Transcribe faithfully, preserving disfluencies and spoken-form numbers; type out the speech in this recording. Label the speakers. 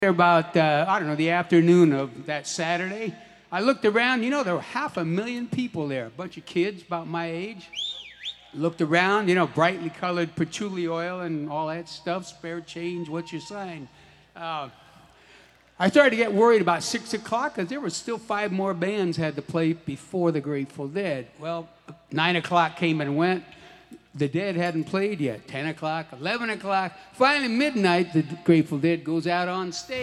Speaker 1: About, uh, I don't know, the afternoon of that Saturday. I looked around, you know, there were half a million people there, a bunch of kids about my age. Looked around, you know, brightly colored patchouli oil and all that stuff, spare change, what's your sign? Uh, I started to get worried about six o'clock because there were still five more bands had to play before the Grateful Dead. Well, nine o'clock came and went. The Dead hadn't played yet. ten o'clock, eleven o'clock. Finally, midnight, the Grateful Dead goes out on stage.